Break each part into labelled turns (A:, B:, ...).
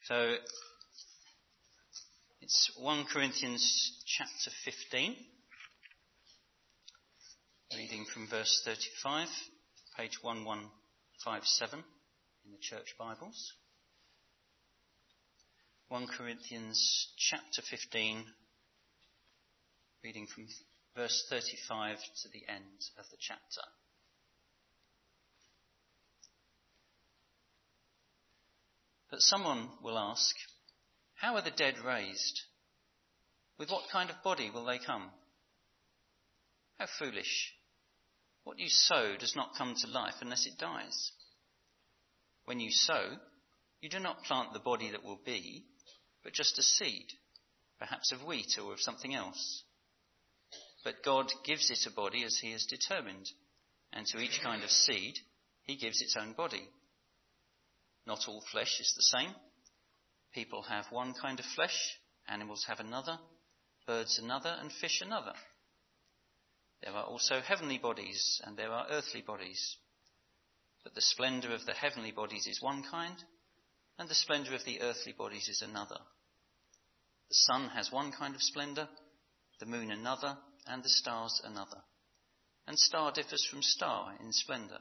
A: So it's 1 Corinthians chapter 15, reading from verse 35, page 1157 in the church Bibles. 1 Corinthians chapter 15, reading from verse 35 to the end of the chapter. But someone will ask, how are the dead raised? With what kind of body will they come? How foolish! What you sow does not come to life unless it dies. When you sow, you do not plant the body that will be, but just a seed, perhaps of wheat or of something else. But God gives it a body as he has determined, and to each kind of seed he gives its own body. Not all flesh is the same. People have one kind of flesh, animals have another, birds another, and fish another. There are also heavenly bodies, and there are earthly bodies. But the splendour of the heavenly bodies is one kind, and the splendour of the earthly bodies is another. The sun has one kind of splendour, the moon another, and the stars another. And star differs from star in splendour.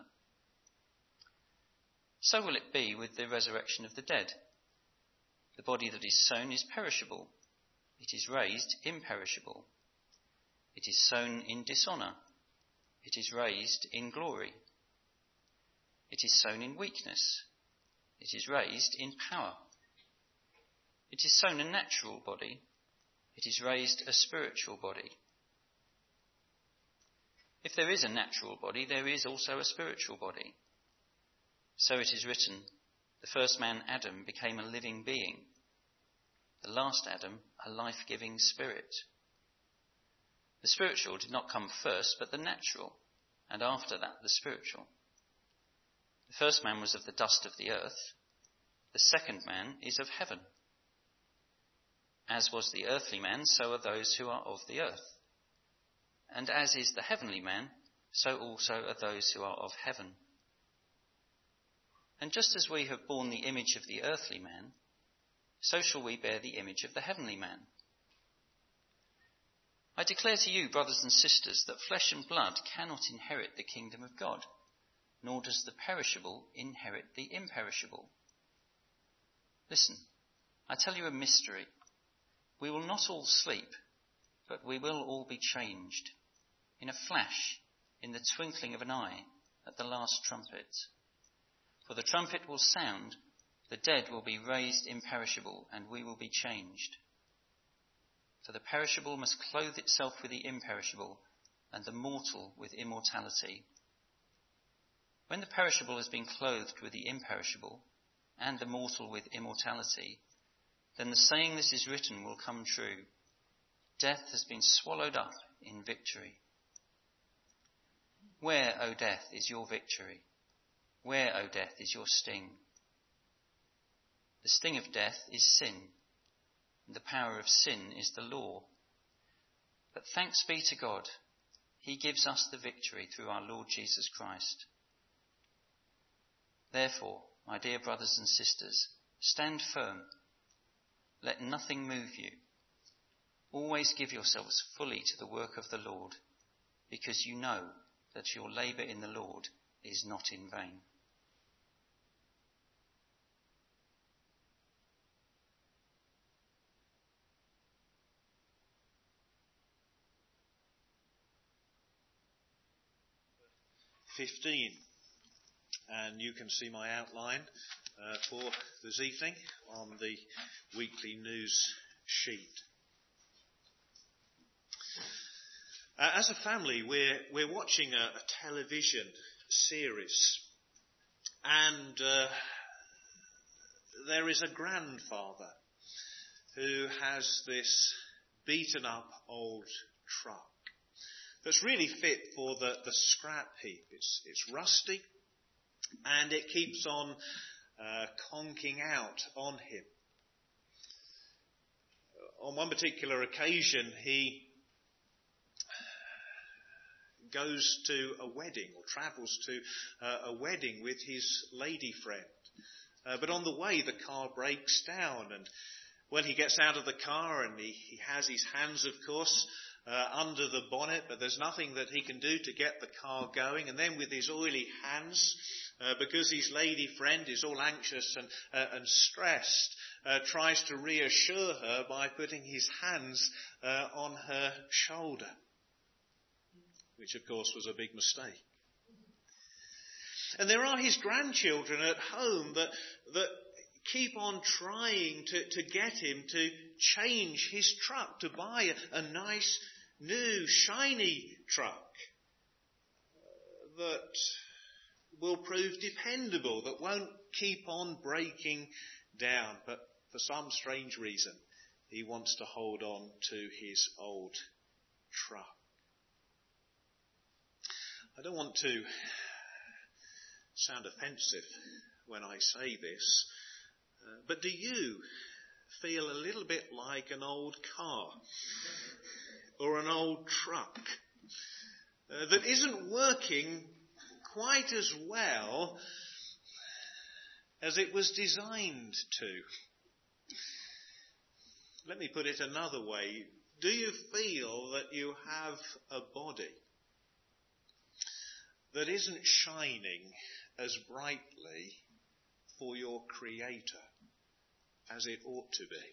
A: So will it be with the resurrection of the dead. The body that is sown is perishable. It is raised imperishable. It is sown in dishonour. It is raised in glory. It is sown in weakness. It is raised in power. It is sown a natural body. It is raised a spiritual body. If there is a natural body, there is also a spiritual body. So it is written, the first man, Adam, became a living being. The last Adam, a life-giving spirit. The spiritual did not come first, but the natural, and after that the spiritual. The first man was of the dust of the earth. The second man is of heaven. As was the earthly man, so are those who are of the earth. And as is the heavenly man, so also are those who are of heaven. And just as we have borne the image of the earthly man, so shall we bear the image of the heavenly man. I declare to you, brothers and sisters, that flesh and blood cannot inherit the kingdom of God, nor does the perishable inherit the imperishable. Listen, I tell you a mystery. We will not all sleep, but we will all be changed, in a flash, in the twinkling of an eye, at the last trumpet. For the trumpet will sound, the dead will be raised imperishable, and we will be changed. For the perishable must clothe itself with the imperishable, and the mortal with immortality. When the perishable has been clothed with the imperishable, and the mortal with immortality, then the saying that is written will come true. Death has been swallowed up in victory. Where, O death, is your victory? Where, O death, is your sting? The sting of death is sin, and the power of sin is the law. But thanks be to God, he gives us the victory through our Lord Jesus Christ. Therefore, my dear brothers and sisters, stand firm. Let nothing move you. Always give yourselves fully to the work of the Lord, because you know that your labour in the Lord is not in vain.
B: And you can see my outline for this evening on the weekly news sheet. As a family, we're watching a television series, and there is a grandfather who has this beaten up old truck that's really fit for the scrap heap. It's rusty, and it keeps on conking out on him. On one particular occasion, he goes to a wedding, or travels to a wedding with his lady friend, But on the way, the car breaks down, and when he gets out of the car, and he has his hands, of course, under the bonnet, but there's nothing that he can do to get the car going. And then with his oily hands, because his lady friend is all anxious and stressed, tries to reassure her by putting his hands on her shoulder, which of course was a big mistake. And there are his grandchildren at home that keep on trying to get him to change his truck, to buy a nice, new, shiny truck that will prove dependable, that won't keep on breaking down. But for some strange reason, he wants to hold on to his old truck. I don't want to sound offensive when I say this, but do you feel a little bit like an old car or an old truck that isn't working quite as well as it was designed to? Let me put it another way. Do you feel that you have a body that isn't shining as brightly for your Creator as it ought to be?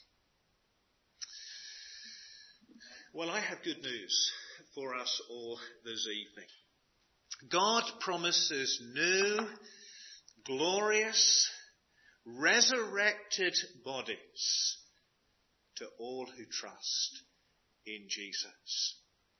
B: Well, I have good news for us all this evening. God promises new, glorious, resurrected bodies to all who trust in Jesus.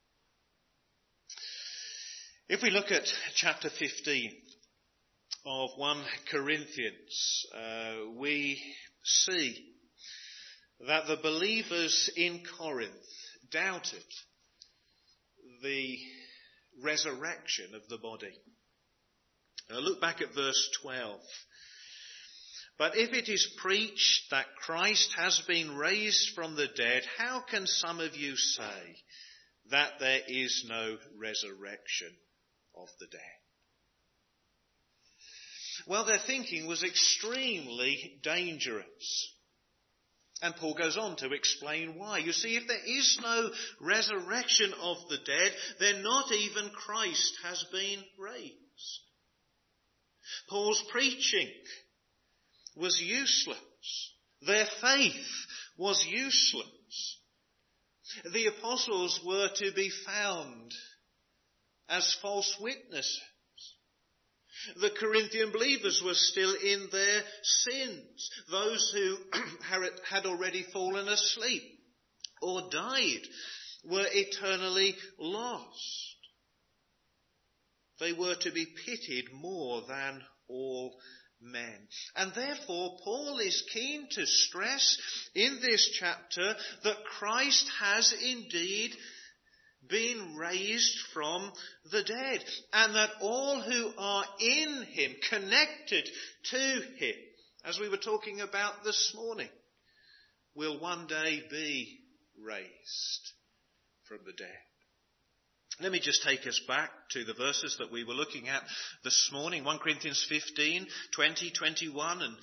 B: If we look at chapter 15 of 1 Corinthians, we see that the believers in Corinth doubted the resurrection of the body. Look back at verse 12. But if it is preached that Christ has been raised from the dead, how can some of you say that there is no resurrection of the dead? Well, their thinking was extremely dangerous. And Paul goes on to explain why. You see, if there is no resurrection of the dead, then not even Christ has been raised. Paul's preaching was useless. Their faith was useless. The apostles were to be found as false witnesses. The Corinthian believers were still in their sins. Those who had already fallen asleep or died were eternally lost. They were to be pitied more than all men. And therefore, Paul is keen to stress in this chapter that Christ has indeed been raised from the dead, and that all who are in him, connected to him, as we were talking about this morning, will one day be raised from the dead. Let me just take us back to the verses that we were looking at this morning, 1 Corinthians 15, 20, 21 and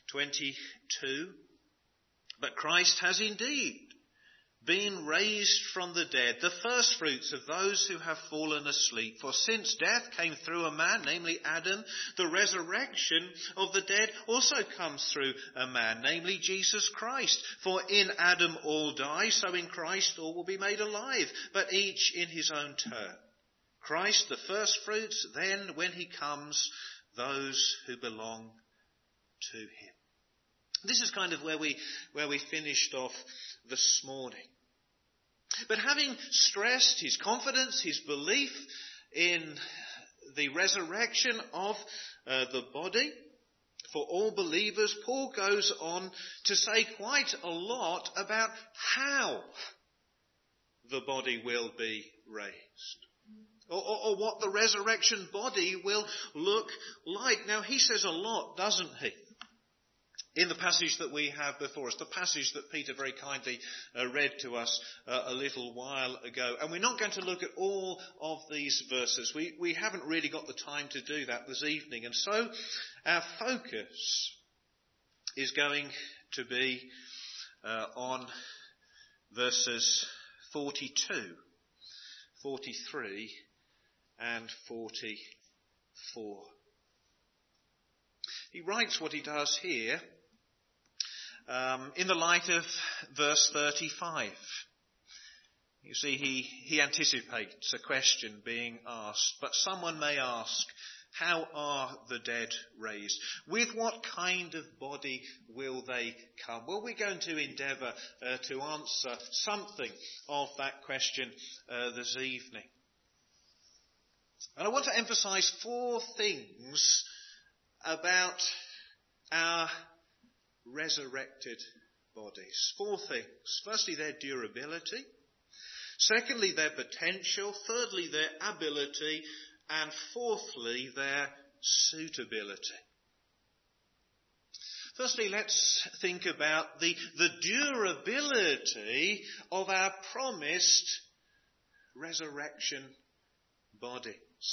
B: 22. But Christ has indeed been raised from the dead, the first fruits of those who have fallen asleep. For since death came through a man, namely Adam, the resurrection of the dead also comes through a man, namely Jesus Christ. For in Adam all die, so in Christ all will be made alive, but each in his own turn. Christ the first fruits, then when he comes, those who belong to him. This is kind of where we finished off this morning. But having stressed his confidence, his belief in the resurrection of the body for all believers, Paul goes on to say quite a lot about how the body will be raised, or what the resurrection body will look like. Now, he says a lot, doesn't he? in the passage that we have before us, the passage that Peter very kindly read to us a little while ago. And we're not going to look at all of these verses. We haven't really got the time to do that this evening. And so our focus is going to be on verses 42, 43 and 44. He writes what he does here in the light of verse 35. You see, he anticipates a question being asked, but someone may ask, how are the dead raised? With what kind of body will they come? Well, we're going to endeavour to answer something of that question this evening. And I want to emphasise 4 things about our resurrected bodies. 4 things. Firstly, their durability. Secondly, their potential. Thirdly, their ability. And fourthly, their suitability. Firstly, let's think about the durability of our promised resurrection bodies.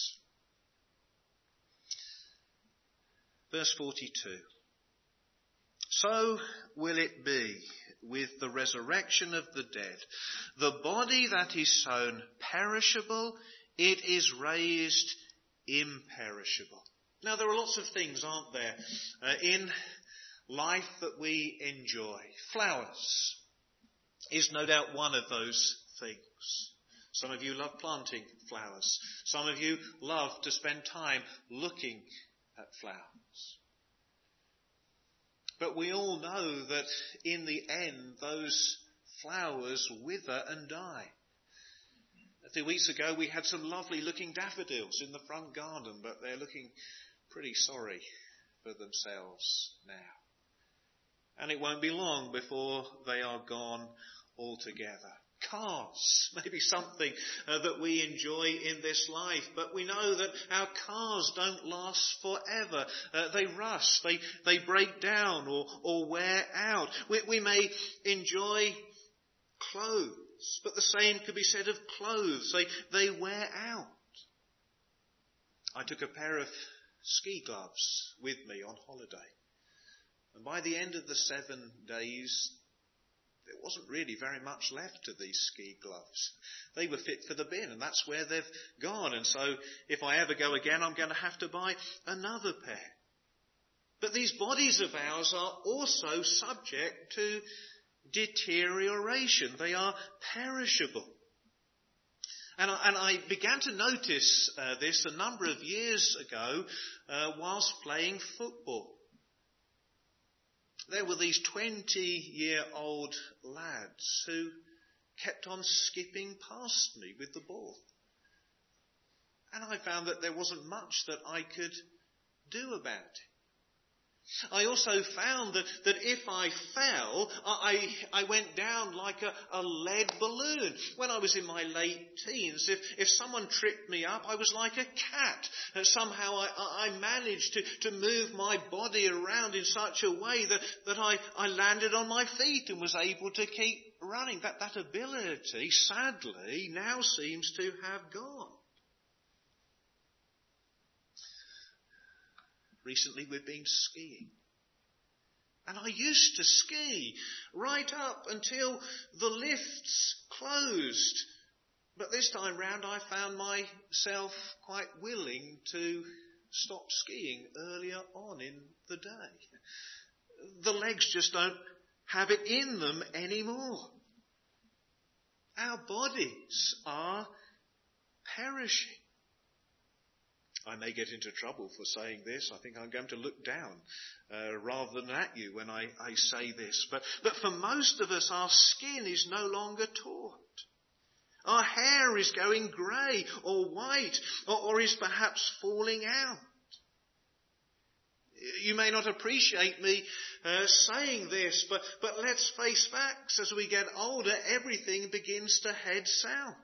B: Verse 42. So will it be with the resurrection of the dead. The body that is sown perishable, it is raised imperishable. Now there are lots of things, aren't there, in life that we enjoy. Flowers is no doubt one of those things. Some of you love planting flowers. Some of you love to spend time looking at flowers. But we all know that in the end those flowers wither and die. A few weeks ago we had some lovely looking daffodils in the front garden, but they're looking pretty sorry for themselves now. And it won't be long before they are gone altogether. Cars may be something that we enjoy in this life, but we know that our cars don't last forever. They rust, they break down or wear out. We may enjoy clothes, but the same could be said of clothes. They wear out. I took a pair of ski gloves with me on holiday, and by the end of the 7 days, there wasn't really very much left of these ski gloves. They were fit for the bin, and that's where they've gone. And so if I ever go again, I'm going to have to buy another pair. But these bodies of ours are also subject to deterioration. They are perishable. And I began to notice this a number of years ago whilst playing football. There were these 20-year-old lads who kept on skipping past me with the ball. And I found that there wasn't much that I could do about it. I also found that if I fell, I went down like a lead balloon. When I was in my late teens, if someone tripped me up, I was like a cat. Somehow I managed to move my body around in such a way that I landed on my feet and was able to keep running. That ability, sadly, now seems to have gone. Recently we've been skiing. And I used to ski right up until the lifts closed. But this time round I found myself quite willing to stop skiing earlier on in the day. The legs just don't have it in them anymore. Our bodies are perishing. I may get into trouble for saying this. I think I'm going to look down rather than at you when I say this. But for most of us, our skin is no longer taut. Our hair is going grey or white or is perhaps falling out. You may not appreciate me saying this, but let's face facts. As we get older, everything begins to head south.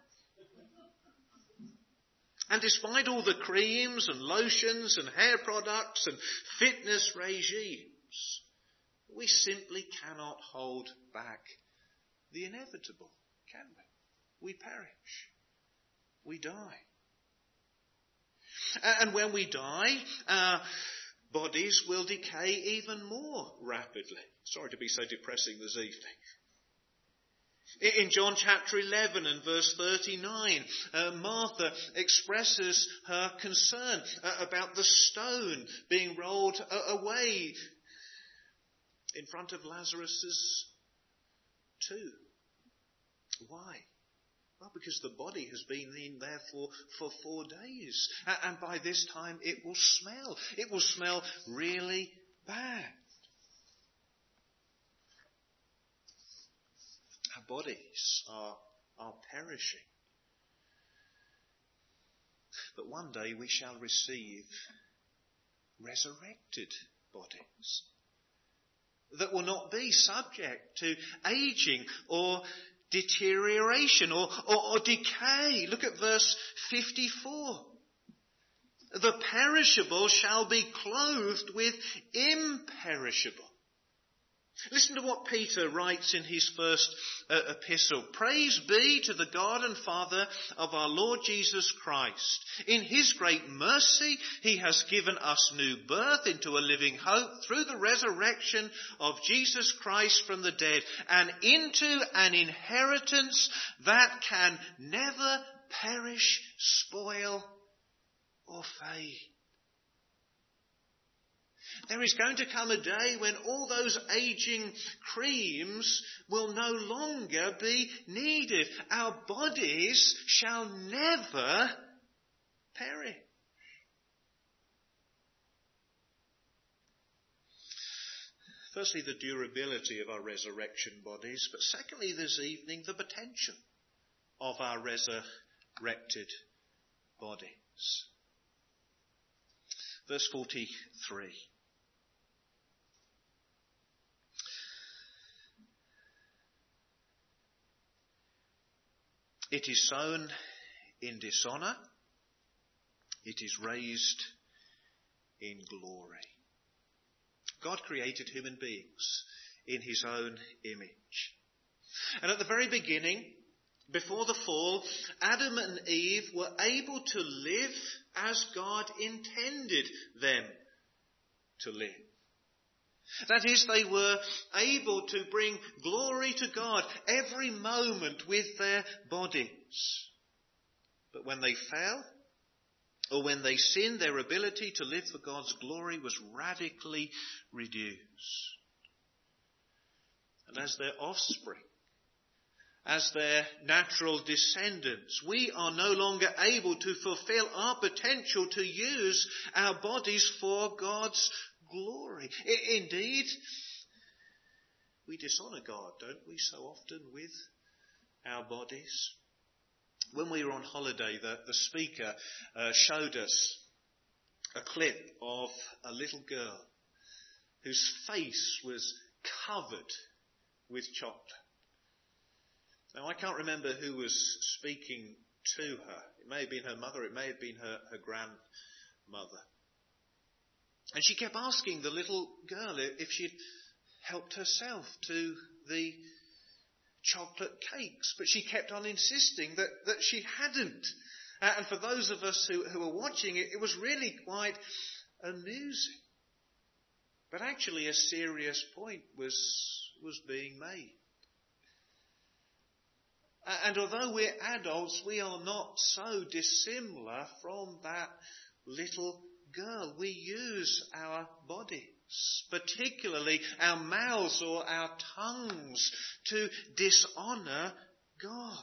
B: And despite all the creams and lotions and hair products and fitness regimes, We simply cannot hold back the inevitable, can we? We perish. We die. And when we die, our bodies will decay even more rapidly. Sorry to be so depressing this evening. In John chapter 11 and verse 39, Martha expresses her concern about the stone being rolled away in front of Lazarus' tomb. Why? Well, because the body has been in there for 4 days. And by this time it will smell. It will smell really bad. Our bodies are perishing. But one day we shall receive resurrected bodies that will not be subject to aging or deterioration or decay. Look at verse 54. The perishable shall be clothed with imperishable. Listen to what Peter writes in his first epistle. Praise be to the God and Father of our Lord Jesus Christ. In his great mercy, he has given us new birth into a living hope through the resurrection of Jesus Christ from the dead, and into an inheritance that can never perish, spoil, or fade. There is going to come a day when all those aging creams will no longer be needed. Our bodies shall never perish. Firstly, the durability of our resurrection bodies, but secondly, this evening, the potential of our resurrected bodies. Verse 43. It is sown in dishonour, it is raised in glory. God created human beings in his own image. And at the very beginning, before the fall, Adam and Eve were able to live as God intended them to live. That is, they were able to bring glory to God every moment with their bodies. But when they fell, or when they sinned, their ability to live for God's glory was radically reduced. And as their offspring, as their natural descendants, we are no longer able to fulfill our potential to use our bodies for God's glory. Indeed, we dishonour God, don't we, so often with our bodies? When we were on holiday, the speaker showed us a clip of a little girl whose face was covered with chocolate. Now, I can't remember who was speaking to her. It may have been her mother, it may have been her grandmother. And she kept asking the little girl if she'd helped herself to the chocolate cakes. But she kept on insisting that she hadn't. And for those of us who were watching it, it was really quite amusing. But actually a serious point was being made. And although we're adults, we are not so dissimilar from that little girl. We use our bodies, particularly our mouths or our tongues, to dishonour God.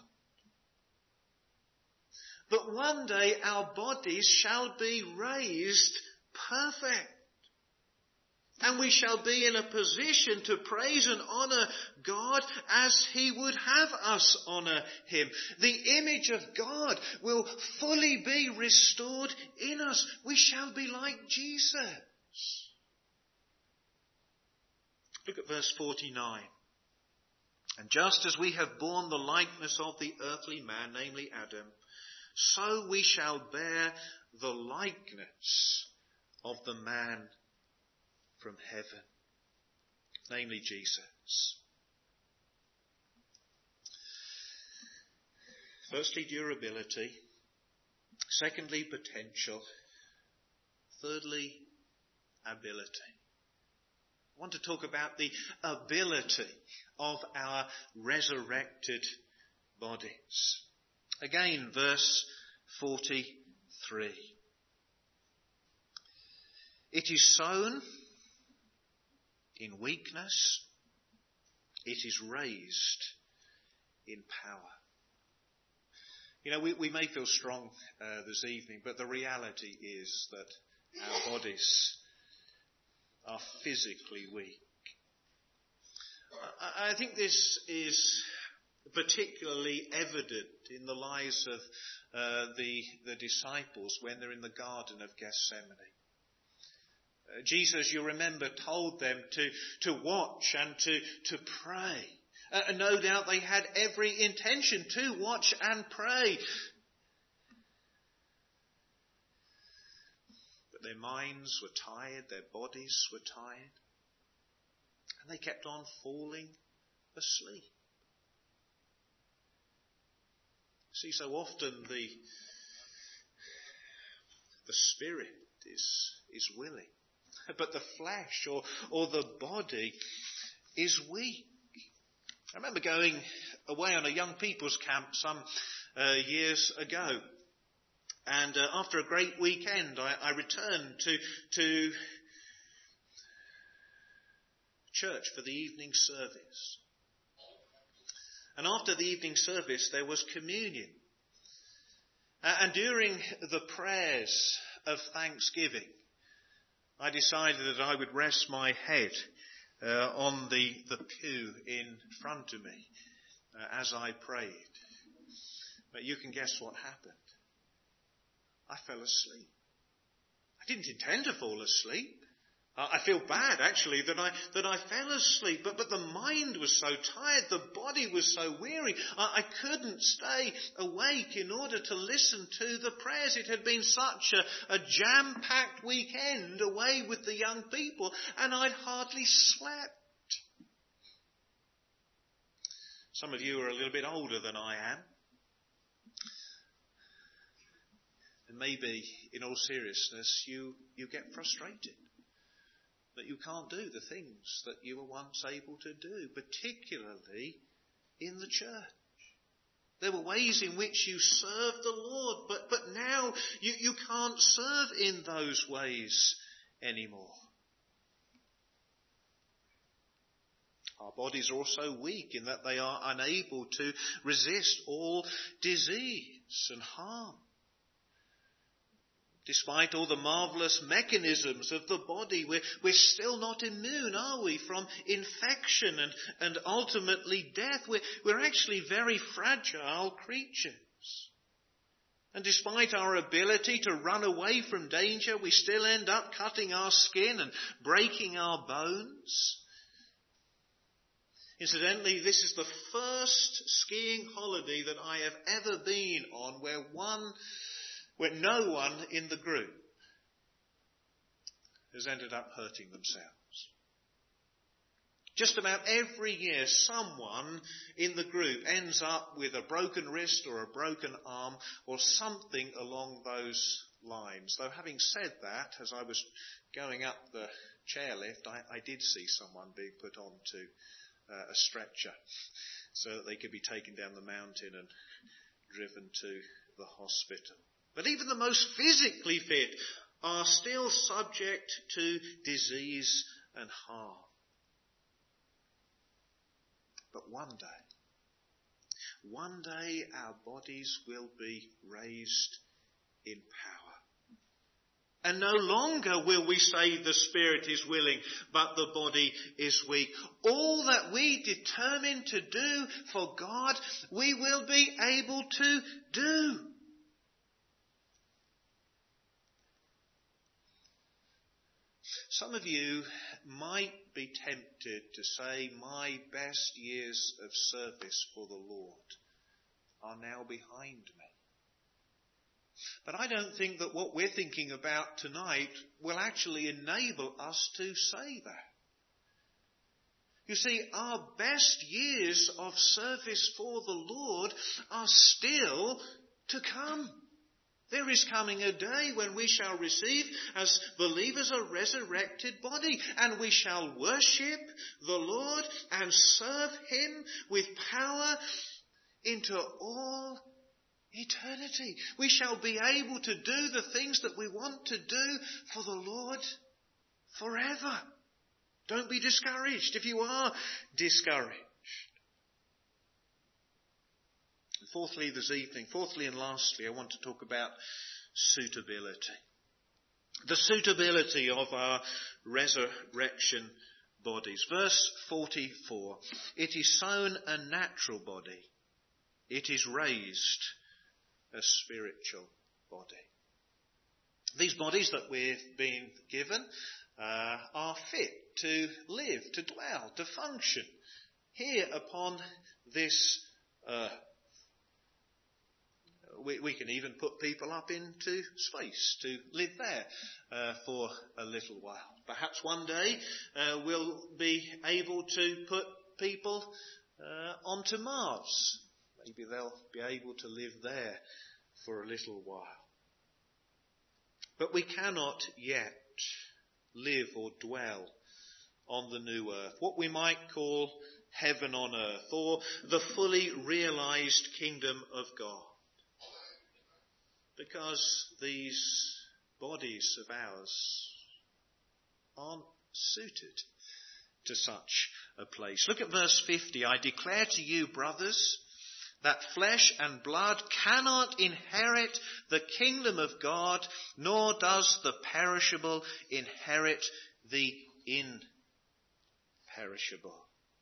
B: But one day our bodies shall be raised perfect. And we shall be in a position to praise and honour God as he would have us honour him. The image of God will fully be restored in us. We shall be like Jesus. Look at verse 49. And just as we have borne the likeness of the earthly man, namely Adam, so we shall bear the likeness of the man from heaven. namely Jesus. Firstly, durability. Secondly, potential. Thirdly, ability. I want to talk about the ability of our resurrected bodies. Again, verse 43. It is sown in weakness, it is raised in power. You know, we may feel strong this evening, but the reality is that our bodies are physically weak. I think this is particularly evident in the lives of the disciples when they're in the Garden of Gethsemane. Jesus, you remember, told them to watch and to pray. No doubt they had every intention to watch and pray. But their minds were tired, their bodies were tired, and they kept on falling asleep. See, so often the spirit is willing, but the flesh or the body is weak. I remember going away on a young people's camp some years ago. And after a great weekend, I returned to church for the evening service. And after the evening service, there was communion. And during the prayers of thanksgiving, I decided that I would rest my head on the pew in front of me as I prayed. But you can guess what happened. I fell asleep. I didn't intend to fall asleep. I feel bad, actually, that I fell asleep. But the mind was so tired, the body was so weary. I couldn't stay awake in order to listen to the prayers. It had been such a jam-packed weekend away with the young people, and I'd hardly slept. Some of you are a little bit older than I am. And maybe, in all seriousness, you get frustrated that you can't do the things that you were once able to do, particularly in the church. There were ways in which you served the Lord, but now you can't serve in those ways anymore. Our bodies are also weak in that they are unable to resist all disease and harm. Despite all the marvellous mechanisms of the body, we're still not immune, are we, from infection and ultimately death. We're actually very fragile creatures. And despite our ability to run away from danger, we still end up cutting our skin and breaking our bones. Incidentally, this is the first skiing holiday that I have ever been on where no one in the group has ended up hurting themselves. Just about every year, someone in the group ends up with a broken wrist or a broken arm or something along those lines. Though having said that, as I was going up the chairlift, I did see someone being put onto a stretcher so that they could be taken down the mountain and driven to the hospital. But even the most physically fit are still subject to disease and harm. But one day our bodies will be raised in power. And no longer will we say the spirit is willing, but the body is weak. All that we determine to do for God, we will be able to do. Some of you might be tempted to say, my best years of service for the Lord are now behind me. But I don't think that what we're thinking about tonight will actually enable us to say that. You see, our best years of service for the Lord are still to come. There is coming a day when we shall receive as believers a resurrected body, and we shall worship the Lord and serve him with power into all eternity. We shall be able to do the things that we want to do for the Lord forever. Don't be discouraged if you are discouraged. Fourthly and lastly, I want to talk about suitability. The suitability of our resurrection bodies. Verse 44. It is sown a natural body. It is raised a spiritual body. These bodies that we've been given are fit to live, to dwell, to function here upon this earth. We can even put people up into space to live there for a little while. Perhaps one day we'll be able to put people onto Mars. Maybe they'll be able to live there for a little while. But we cannot yet live or dwell on the new earth, what we might call heaven on earth, or the fully realized kingdom of God. Because these bodies of ours aren't suited to such a place. Look at verse 50. I declare to you, brothers, that flesh and blood cannot inherit the kingdom of God, nor does the perishable inherit the imperishable.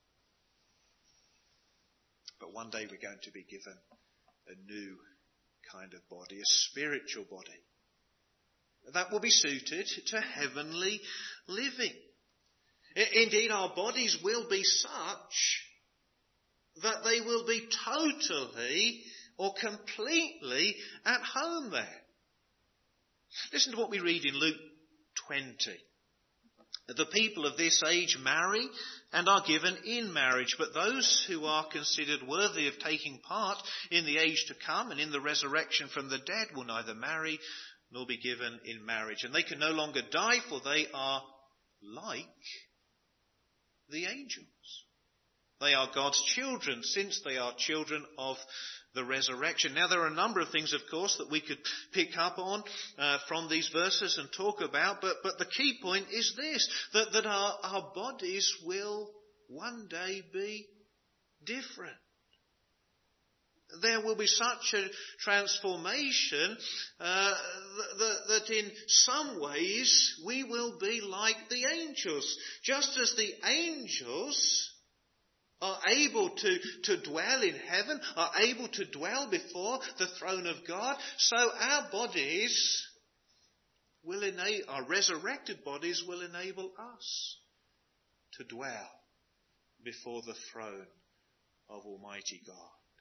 B: But one day we're going to be given a new kind of body, a spiritual body that will be suited to heavenly living. Indeed, our bodies will be such that they will be totally or completely at home there. Listen to what we read in Luke 20. The people of this age marry and are given in marriage, but those who are considered worthy of taking part in the age to come and in the resurrection from the dead will neither marry nor be given in marriage. And they can no longer die, for they are like the angels. They are God's children, since they are children of the resurrection. Now, there are a number of things, of course, that we could pick up on from these verses and talk about, but the key point is this, that our bodies will one day be different. There will be such a transformation that in some ways we will be like the angels. Just as the angels are able to dwell in heaven, are able to dwell before the throne of God, so our bodies our resurrected bodies will enable us to dwell before the throne of Almighty God.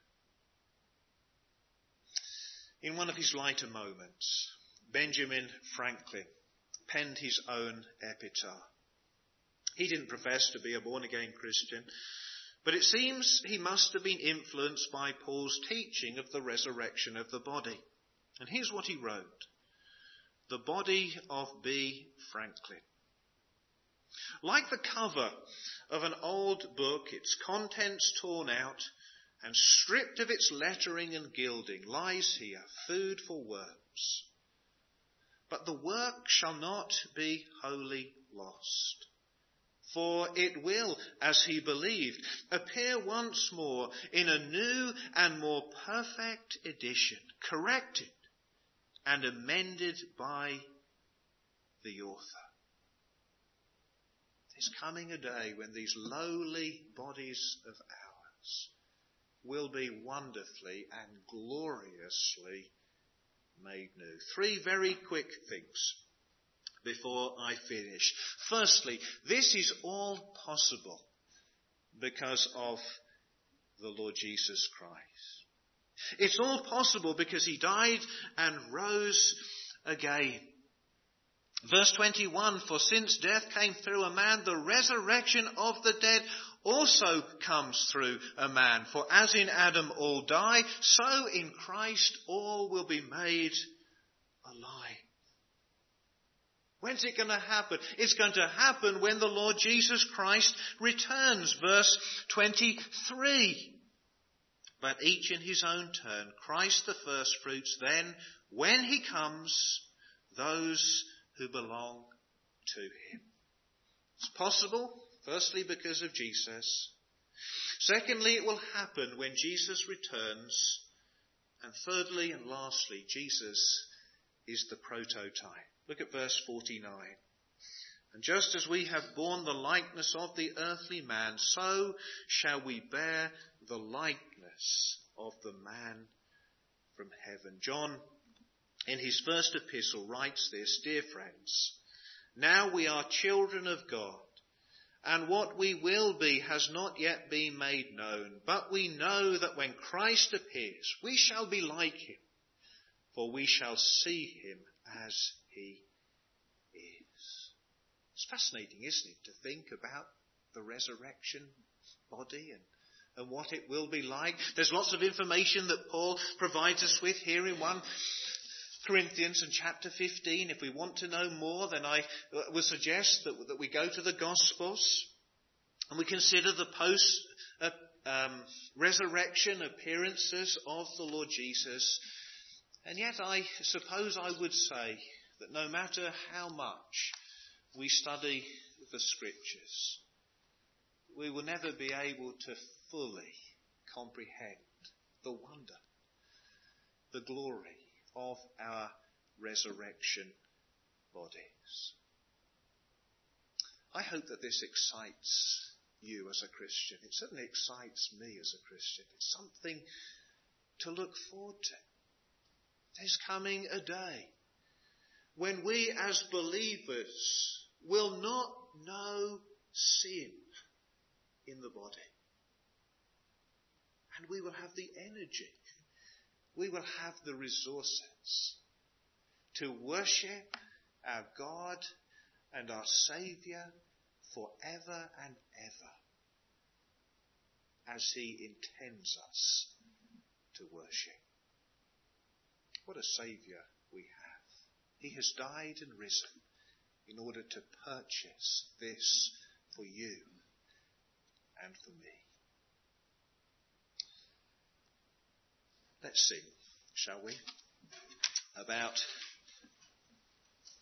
B: In one of his lighter moments, Benjamin Franklin penned his own epitaph. He didn't profess to be a born-again Christian, but it seems he must have been influenced by Paul's teaching of the resurrection of the body. And here's what he wrote. The body of B. Franklin. Like the cover of an old book, its contents torn out and stripped of its lettering and gilding, lies here, food for worms. But the work shall not be wholly lost. For it will, as he believed, appear once more in a new and more perfect edition, corrected and amended by the author. There's coming a day when these lowly bodies of ours will be wonderfully and gloriously made new. 3 very quick things before I finish. Firstly, this is all possible because of the Lord Jesus Christ. It's all possible because he died and rose again. Verse 21, for since death came through a man, the resurrection of the dead also comes through a man. For as in Adam all die, so in Christ all will be made alive. When's it going to happen? It's going to happen when the Lord Jesus Christ returns. Verse 23. But each in his own turn, Christ the firstfruits, then, when he comes, those who belong to him. It's possible, firstly, because of Jesus. Secondly, it will happen when Jesus returns. And thirdly and lastly, Jesus is the prototype. Look at verse 49. And just as we have borne the likeness of the earthly man, so shall we bear the likeness of the man from heaven. John, in his first epistle, writes this: Dear friends, now we are children of God, and what we will be has not yet been made known. But we know that when Christ appears, we shall be like him, for we shall see him as he is. It's fascinating, isn't it, to think about the resurrection body and what it will be like. There's lots of information that Paul provides us with here in 1 Corinthians and chapter 15. If we want to know more, then I would suggest that we go to the Gospels and we consider the post-resurrection appearances of the Lord Jesus. And yet I suppose I would say that no matter how much we study the Scriptures, we will never be able to fully comprehend the wonder, the glory of our resurrection bodies. I hope that this excites you as a Christian. It certainly excites me as a Christian. It's something to look forward to. There's coming a day when we as believers will not know sin in the body. And we will have the energy, we will have the resources to worship our God and our Saviour forever and ever, as he intends us to worship. What a Saviour we have. He has died and risen in order to purchase this for you and for me. Let's sing, shall we, about